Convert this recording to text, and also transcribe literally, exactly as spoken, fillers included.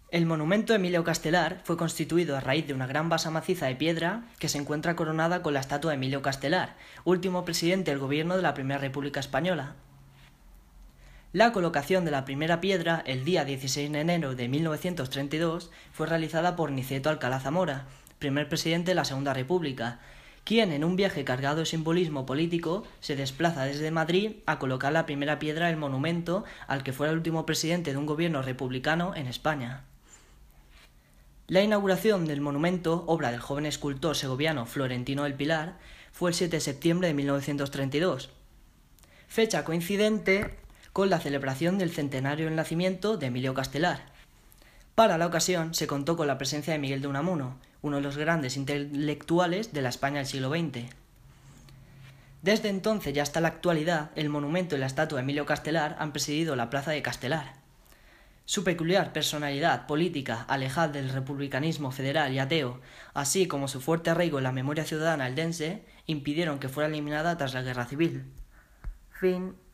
El monumento Emilio Castelar fue constituido a raíz de una gran basa maciza de piedra que se encuentra coronada con la estatua de Emilio Castelar, último presidente del gobierno de la Primera República Española. La colocación de la primera piedra, el día dieciséis de enero de mil novecientos treinta y dos, fue realizada por Niceto Alcalá Zamora, primer presidente de la Segunda República, quien en un viaje cargado de simbolismo político se desplaza desde Madrid a colocar la primera piedra del monumento al que fuera el último presidente de un gobierno republicano en España. La inauguración del monumento, obra del joven escultor segoviano Florentino del Pilar, fue el siete de septiembre de mil novecientos treinta y dos, fecha coincidente con la celebración del centenario del nacimiento de Emilio Castelar. Para la ocasión se contó con la presencia de Miguel de Unamuno, uno de los grandes intelectuales de la España del siglo veinte. Desde entonces y hasta la actualidad, el monumento y la estatua de Emilio Castelar han presidido la plaza de Castelar. Su peculiar personalidad política, alejada del republicanismo federal y ateo, así como su fuerte arraigo en la memoria ciudadana eldense, impidieron que fuera eliminada tras la Guerra Civil. Fin.